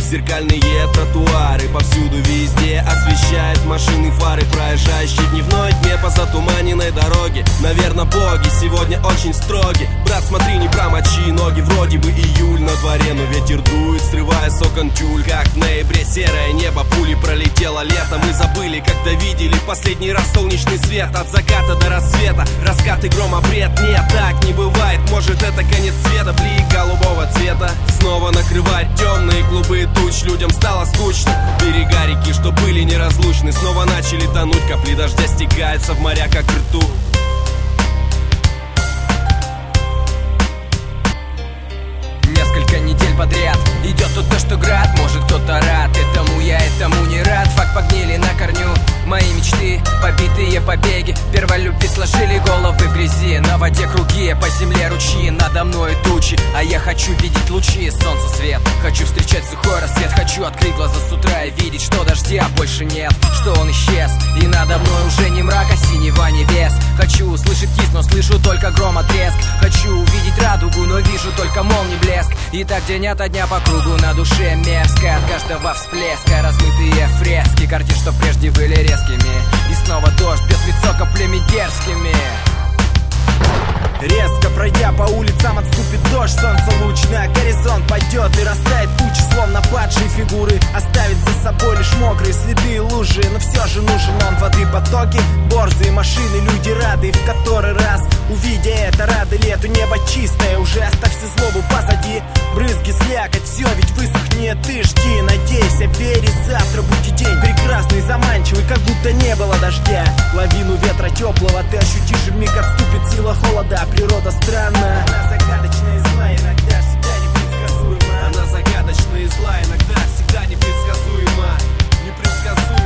зеркальные тротуары. Повсюду везде освещают машины фары, проезжающие в дневной тьме по затуманенной дороге. Наверное, боги сегодня очень строги. Брат, смотри, не промочи ноги. Вроде бы июль на дворе, но ветер дует, срывая с окон тюль. Как в ноябре серое небо, пули пролетело лето. Мы забыли, когда видели последний раз солнечный свет. От заката до рассвета, раскаты грома, бред. Нет, так не бывает, может это конец света. Блик голубого цвета снова накрывает темные клубы туч. Людям стало скучно, берега реки, что были неразлучны, снова начали тонуть. Капли дождя стекаются в моря, как ртуть. Несколько недель подряд идет тут то, что град. Может кто-то рад этому, я этому не рад. Факт погнили на корню мои мечты, побитые побеги первой любви сложили головы в грязи. На воде круги, по земле ручьи, надо мной тучи, а я хочу видеть лучи, солнца свет. Хочу встречать сухой рассвет, хочу открыть глаза с утра и видеть, что дождя больше нет, что он исчез, и надо мной уже не мрак, а синева небес. Хочу услышать кис, но слышу только грома треск. Хочу увидеть радугу, но вижу только молний блеск. И так день ото дня по кругу, на душе мерзко от каждого всплеска. Размытые фрески картин, что прежде были резкими, и снова дождь бьет в лицо каплями дерзкими. Резко пройдя по улицам, отступит дождь. Солнце луч на горизонт пойдет и растает тучи, словно падшие фигуры. Оставит за собой лишь мокрые следы и лужи. Но все же нужен он, воды потоки, борзые машины, люди рады. В который раз, увидя это, рады лету. Небо чистое, уже оставь всю злобу позади. Брызги, слякоть, все ведь высохнет. Ты жди, надейся, верь, и завтра будет день прекрасный, заманчивый, как будто не было дождя. Лавину ветра теплого ты ощутишь, и вмиг отступит сила холода. Природа странна, она загадочна и зла, иногда всегда непредсказуема. Она загадочна и зла, иногда всегда непредсказуема. Непредсказуема.